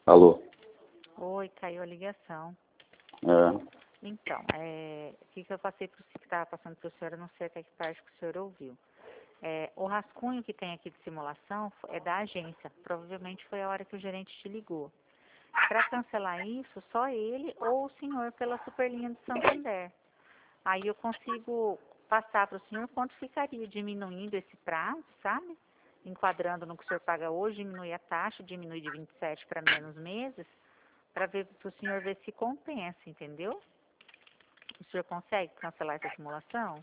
Alô? Oi, caiu a ligação. É. Então, o que eu passei para o que estava passando para o senhor, eu não sei até que parte que o senhor ouviu. O rascunho que tem aqui de simulação é da agência. Provavelmente foi a hora que o gerente te ligou. Para cancelar isso, só ele ou o senhor pela Superlinha de Santander. Aí eu consigo passar para o senhor quanto ficaria diminuindo esse prazo, sabe? Enquadrando no que o senhor paga hoje, diminui a taxa, diminui de 27 para menos meses, para o senhor ver se compensa, entendeu? O senhor consegue cancelar essa simulação?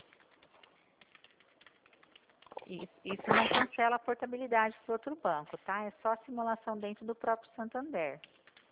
Isso não cancela a portabilidade para outro banco, tá? É só a simulação dentro do próprio Santander.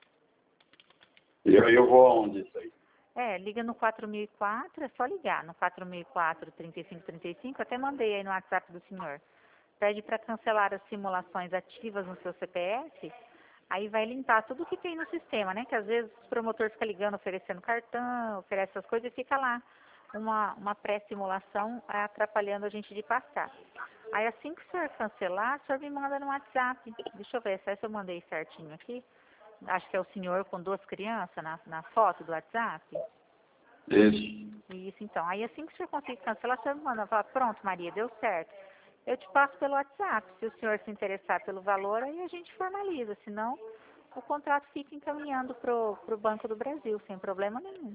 E eu vou aonde isso aí? Liga no 4004, é só ligar no 4004 3535, até mandei aí no WhatsApp do senhor. Pede para cancelar as simulações ativas no seu CPF, aí vai limpar tudo que tem no sistema, né? Que às vezes o promotor fica ligando, oferecendo cartão, oferece essas coisas e fica lá uma pré-simulação atrapalhando a gente de passar. Aí assim que o senhor cancelar, o senhor me manda no WhatsApp. Deixa eu ver se eu mandei certinho aqui. Acho que é o senhor com 2 crianças na foto do WhatsApp. Isso. Isso, então. Aí assim que o senhor conseguir cancelar, o senhor me manda. Fala, pronto, Maria, deu certo. Eu te passo pelo WhatsApp. Se o senhor se interessar pelo valor, aí a gente formaliza. Senão, o contrato fica encaminhando pro Banco do Brasil, sem problema nenhum.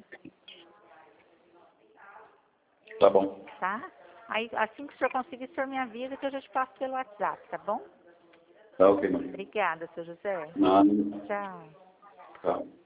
Tá bom. Tá? Aí, assim que o senhor conseguir, o senhor me avisa que eu já te passo pelo WhatsApp, tá bom? Tá ok, Maria. Obrigada, seu José. Nada. Tchau. Tá.